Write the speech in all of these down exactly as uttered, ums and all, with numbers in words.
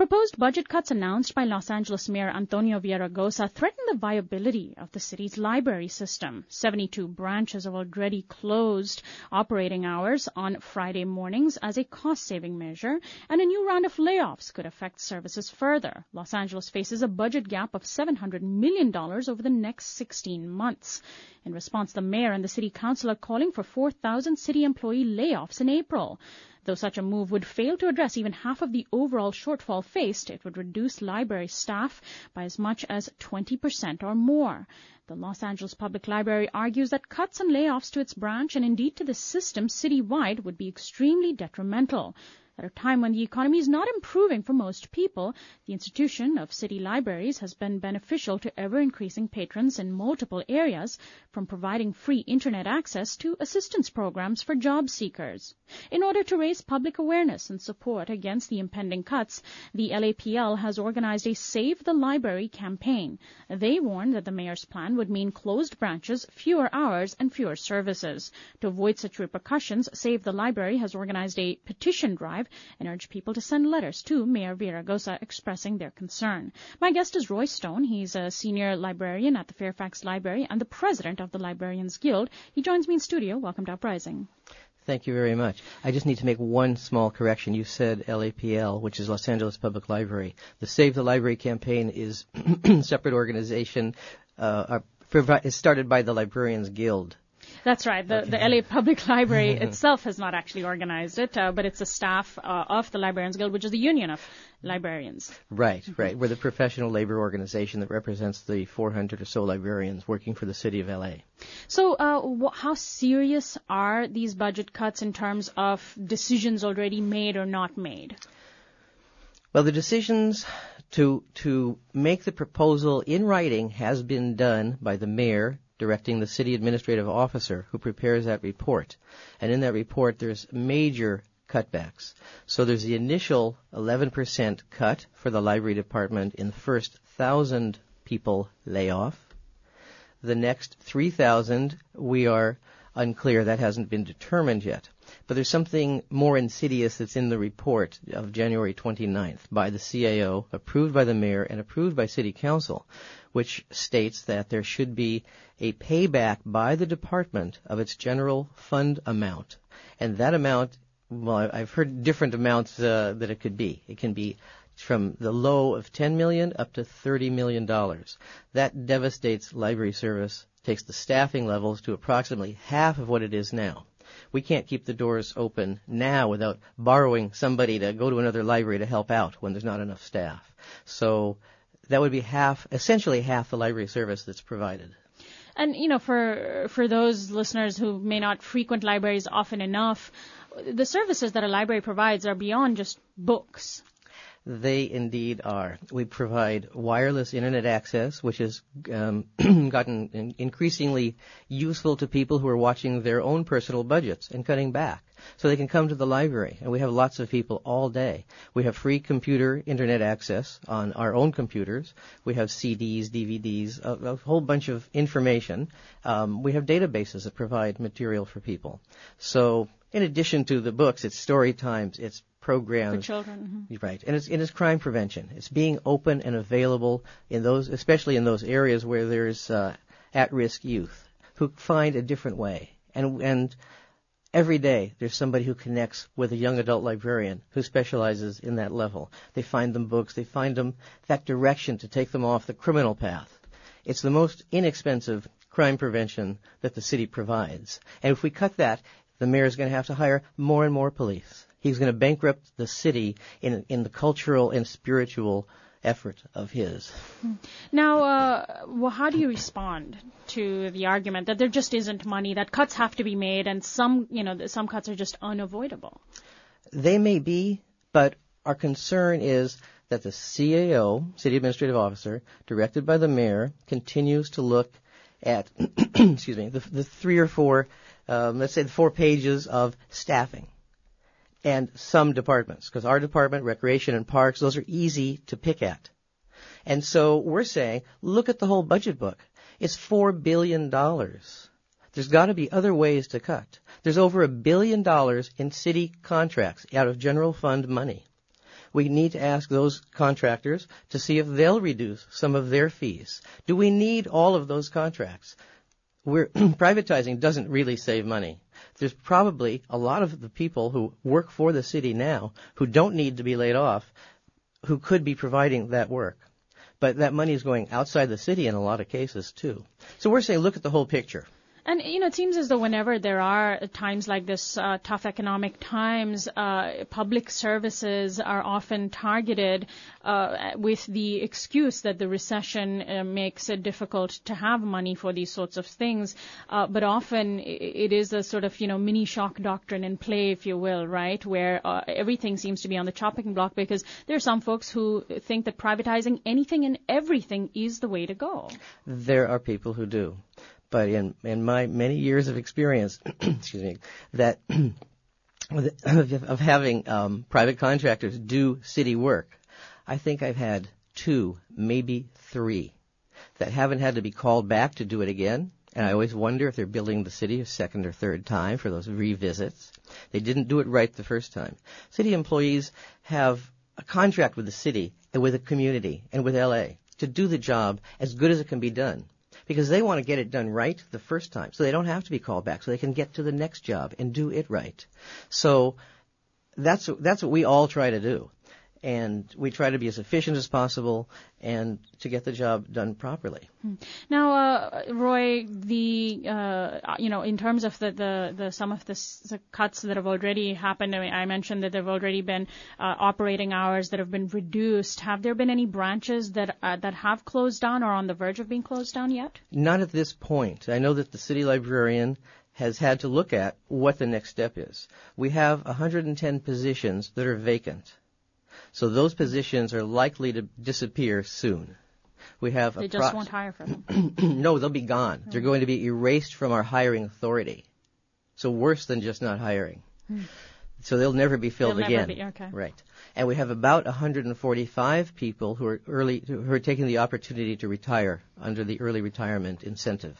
proposed budget cuts announced by Los Angeles Mayor Antonio Villaraigosa threaten the viability of the city's library system. seventy-two branches have already closed operating hours on Friday mornings as a cost-saving measure, and a new round of layoffs could affect services further. Los Angeles faces a budget gap of seven hundred million dollars over the next sixteen months. In response, the mayor and the city council are calling for four thousand city employee layoffs in April. Though such a move would fail to address even half of the overall shortfall faced, it would reduce library staff by as much as twenty percent or more. The Los Angeles Public Library argues that cuts and layoffs to its branch and indeed to the system citywide would be extremely detrimental. At a time when the economy is not improving for most people, the institution of city libraries has been beneficial to ever-increasing patrons in multiple areas, from providing free internet access to assistance programs for job seekers. In order to raise public awareness and support against the impending cuts, the L A P L has organized a Save the Library campaign. They warn that the mayor's plan would mean closed branches, fewer hours, and fewer services. To avoid such repercussions, Save the Library has organized a petition drive and urge people to send letters to Mayor Villaraigosa expressing their concern. My guest is Roy Stone. He's a senior librarian at the Fairfax Library and the president of the Librarians Guild. He joins me in studio. Welcome to Uprising. Thank you very much. I just need to make one small correction. You said L A P L, which is Los Angeles Public Library. The Save the Library campaign is a separate organization. Uh, is started by the Librarians Guild. That's right. The, okay. the L A Public Library itself has not actually organized it, uh, but it's a staff uh, of the Librarians Guild, which is the union of librarians. Right, right. We're the professional labor organization that represents the four hundred or so librarians working for the city of L A. So uh, wh- how serious are these budget cuts in terms of decisions already made or not made? Well, the decisions to to make the proposal in writing has been done by the mayor, directing the city administrative officer who prepares that report. And in that report, there's major cutbacks. So there's the initial eleven percent cut for the library department in the first one thousand people layoff. The next three thousand, we are unclear. That hasn't been determined yet. But there's something more insidious that's in the report of January twenty-ninth by the C A O, approved by the mayor and approved by city council, which states that there should be a payback by the department of its general fund amount. And that amount, well, I've heard different amounts uh, that it could be. It can be from the low of ten million dollars up to thirty million dollars. That devastates library service, takes the staffing levels to approximately half of what it is now. We can't keep the doors open now without borrowing somebody to go to another library to help out when there's not enough staff. So that would be half, essentially half the library service that's provided. And, you know, for for those listeners who may not frequent libraries often enough, the services that a library provides are beyond just books. They indeed are. We provide wireless internet access, which has um, gotten in increasingly useful to people who are watching their own personal budgets and cutting back. So they can come to the library, and we have lots of people all day. We have free computer internet access on our own computers. We have C Ds, D V Ds, a, a whole bunch of information. Um, we have databases that provide material for people. So in addition to the books, it's story times, it's programs. For children. Mm-hmm. Right. And it's, it is crime prevention. It's being open and available in those, especially in those areas where there's uh, at-risk youth who find a different way. And, and every day there's somebody who connects with a young adult librarian who specializes in that level. They find them books. They find them that direction to take them off the criminal path. It's the most inexpensive crime prevention that the city provides. And if we cut that, the mayor is going to have to hire more and more police. He's going to bankrupt the city in in the cultural and spiritual effort of his. Now, uh, well, how do you respond to the argument that there just isn't money, that cuts have to be made, and some, you know, some cuts are just unavoidable? They may be, but our concern is that the C A O, City Administrative Officer, directed by the mayor, continues to look at, excuse me, the, the three or four, um, let's say the four pages of staffing. And some departments, because our department, Recreation and Parks, those are easy to pick at. And so we're saying, look at the whole budget book. It's four billion dollars. There's got to be other ways to cut. There's over a billion dollars in city contracts out of general fund money. We need to ask those contractors to see if they'll reduce some of their fees. Do we need all of those contracts? We're privatizing doesn't really save money. There's probably a lot of the people who work for the city now who don't need to be laid off who could be providing that work. But that money is going outside the city in a lot of cases, too. So we're saying look at the whole picture. And, you know, it seems as though whenever there are times like this, uh, tough economic times, uh, public services are often targeted uh, with the excuse that the recession uh, makes it difficult to have money for these sorts of things. Uh, but often it is a sort of, you know, mini shock doctrine in play, if you will, right, where uh, everything seems to be on the chopping block because there are some folks who think that privatizing anything and everything is the way to go. There are people who do. But in, in my many years of experience, excuse me, that of having um, private contractors do city work, I think I've had two, maybe three, that haven't had to be called back to do it again. And I always wonder if they're building the city a second or third time for those revisits. They didn't do it right the first time. City employees have a contract with the city and with the community and with L A to do the job as good as it can be done, because they want to get it done right the first time, so they don't have to be called back, so they can get to the next job and do it right. So that's that's what we all try to do, and we try to be as efficient as possible and to get the job done properly. Now, uh, Roy, the uh, you know, in terms of the the, the some of the, the cuts that have already happened, I mean, I mentioned that there have already been uh, operating hours that have been reduced. Have there been any branches that uh, that have closed down or on the verge of being closed down yet? Not at this point. I know that the city librarian has had to look at what the next step is. We have one hundred ten positions that are vacant. So those positions are likely to disappear soon. We have they a just pro- won't hire for them. No, they'll be gone. Mm. They're going to be erased from our hiring authority. So worse than just not hiring. Mm. So they'll never be filled they'll again. Never be, okay. Right. And we have about one hundred forty-five people who are early who are taking the opportunity to retire under the early retirement incentive.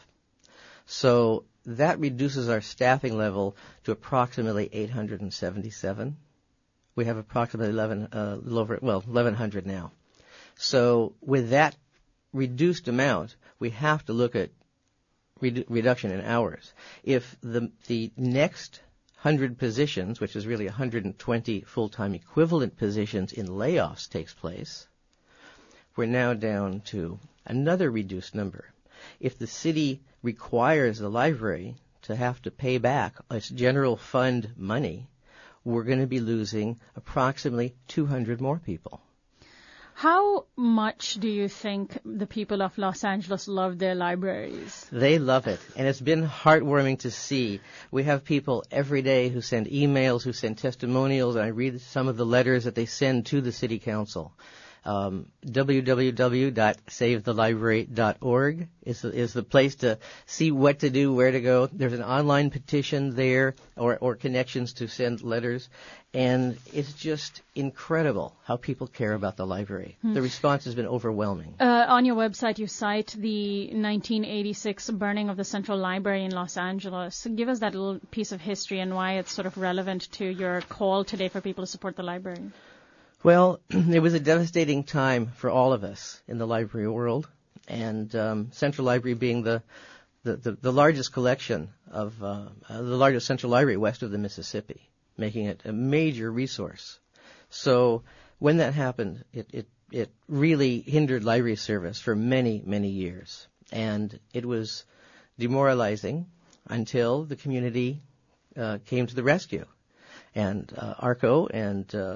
So that reduces our staffing level to approximately eight hundred seventy-seven. We have approximately eleven, uh, over, well, eleven hundred now. So with that reduced amount, we have to look at redu- reduction in hours. If the the next one hundred positions, which is really one hundred twenty full-time equivalent positions in layoffs, takes place, we're now down to another reduced number. If the city requires the library to have to pay back its general fund money, we're going to be losing approximately two hundred more people. How much do you think the people of Los Angeles love their libraries? They love it, and it's been heartwarming to see. We have people every day who send emails, who send testimonials, and I read some of the letters that they send to the city council. Um, w w w dot save the library dot org is the, is the place to see what to do, where to go. There's an online petition there, or, or connections to send letters, and it's just incredible how people care about the library. Hmm. The response has been overwhelming. Uh, on your website, you cite the nineteen eighty-six burning of the Central Library in Los Angeles. Give us that little piece of history and why it's sort of relevant to your call today for people to support the library. Well, it was a devastating time for all of us in the library world, and um, Central Library being the the, the, the largest collection of uh, uh, the largest central library west of the Mississippi, making it a major resource. So when that happened, it it, it really hindered library service for many, many years, and it was demoralizing until the community uh, came to the rescue, and uh, ARCO and uh,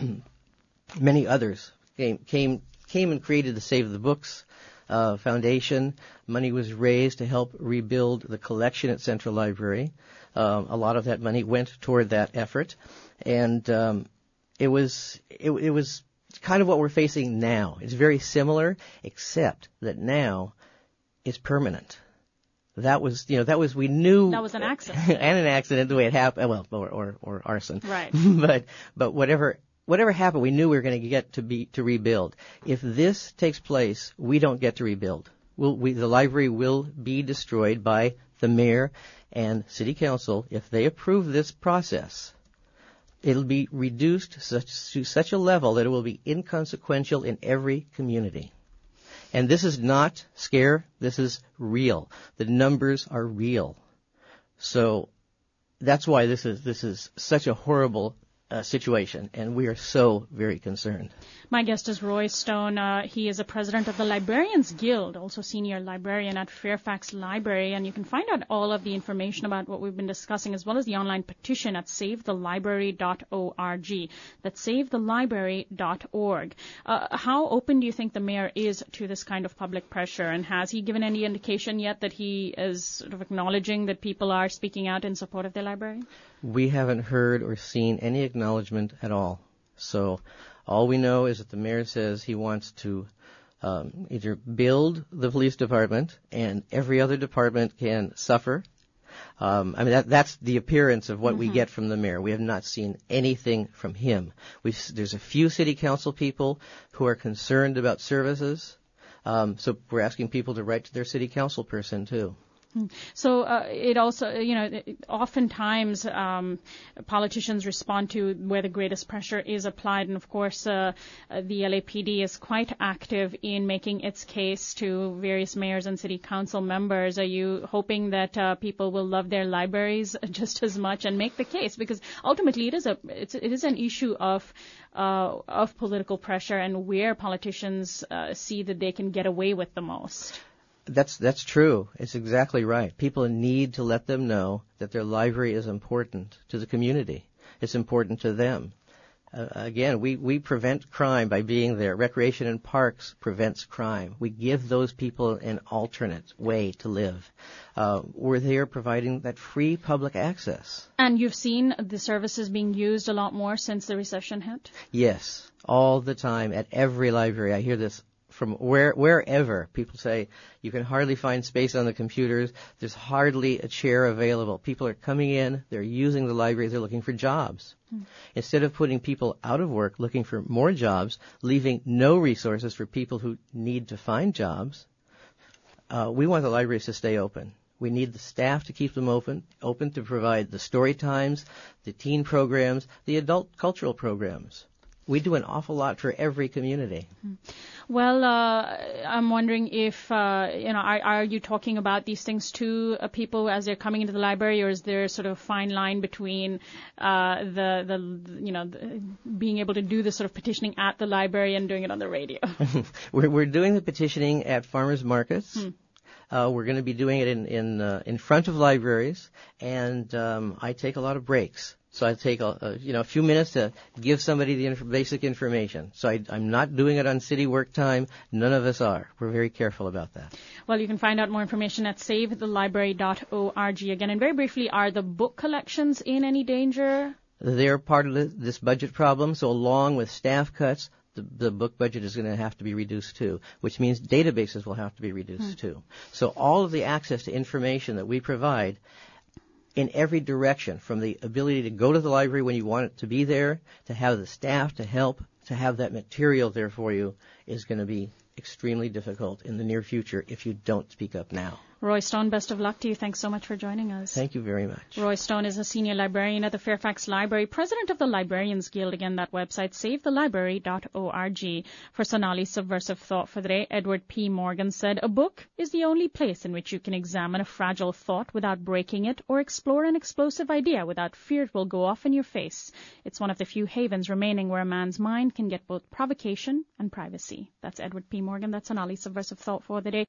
many others came came came and created the Save the Books uh, Foundation. Money was raised to help rebuild the collection at Central Library. Um, a lot of that money went toward that effort, and um, it was it, it was kind of what we're facing now. It's very similar, except that now it's permanent. That was, you know, that was, we knew. That was an accident. and an accident, the way it happened, well, or, or, or arson. Right. but, but whatever, whatever happened, we knew we were going to get to be, to rebuild. If this takes place, we don't get to rebuild. We'll, we, the library will be destroyed by the mayor and city council if they approve this process. It'll be reduced such, to such a level that it will be inconsequential in every community. And this is not scare. This is real. The numbers are real. So that's why this is this is such a horrible uh, situation, and we are so very concerned. My guest is Roy Stone. Uh, he is a president of the Librarians Guild, also senior librarian at Fairfax Library, and you can find out all of the information about what we've been discussing, as well as the online petition at save the library dot org. That's save the library dot org. Uh, how open do you think the mayor is to this kind of public pressure, and has he given any indication yet that he is sort of acknowledging that people are speaking out in support of their library? We haven't heard or seen any acknowledgement at all. So all we know is that the mayor says he wants to um, either build the police department and every other department can suffer. Um, I mean, that, that's the appearance of what mm-hmm. we get from the mayor. We have not seen anything from him. We've, there's a few city council people who are concerned about services. Um, so we're asking people to write to their city council person, too. So uh, it also, you know, it, oftentimes um, politicians respond to where the greatest pressure is applied. And, of course, uh, uh, the L A P D is quite active in making its case to various mayors and city council members. Are you hoping that uh, people will love their libraries just as much and make the case? Because ultimately it is a it's, it is an issue of uh, of political pressure and where politicians uh, see that they can get away with the most. That's that's true. It's exactly right. People need to let them know that their library is important to the community. It's important to them. Uh, again, we, we prevent crime by being there. Recreation in parks prevents crime. We give those people an alternate way to live. Uh, we're there providing that free public access. And you've seen the services being used a lot more since the recession hit? Yes, all the time at every library. I hear this from where, wherever. People say you can hardly find space on the computers. There's hardly a chair available. People are coming in. They're using the library. They're looking for jobs. Hmm. Instead of putting people out of work looking for more jobs, leaving no resources for people who need to find jobs, uh, we want the libraries to stay open. We need the staff to keep them open, open to provide the story times, the teen programs, the adult cultural programs. We do an awful lot for every community. Well, uh, I'm wondering if, uh, you know, are, are you talking about these things to uh, people as they're coming into the library, or is there sort of a fine line between uh, the, the, you know, the, being able to do this sort of petitioning at the library and doing it on the radio? we're, we're doing the petitioning at farmers markets. Hmm. Uh, we're going to be doing it in in, uh, in front of libraries, and um, I take a lot of breaks. So I take a, a you know a few minutes to give somebody the inf- basic information. So I, I'm not doing it on city work time. None of us are. We're very careful about that. Well, you can find out more information at save the library dot org. Again, and very briefly, are the book collections in any danger? They're part of the, this budget problem. So along with staff cuts, the, the book budget is going to have to be reduced too, which means databases will have to be reduced hmm. too. So all of the access to information that we provide in every direction, from the ability to go to the library when you want it to be there, to have the staff to help, to have that material there for you, is going to be extremely difficult in the near future if you don't speak up now. Roy Stone, best of luck to you. Thanks so much for joining us. Thank you very much. Roy Stone is a senior librarian at the Fairfax Library, president of the Librarians Guild. Again, that website, save the library dot org. For Sonali's Subversive Thought for the day, Edward P. Morgan said, "A book is the only place in which you can examine a fragile thought without breaking it, or explore an explosive idea without fear it will go off in your face. It's one of the few havens remaining where a man's mind can get both provocation and privacy." That's Edward P. Morgan. That's Sonali's Subversive Thought for the day.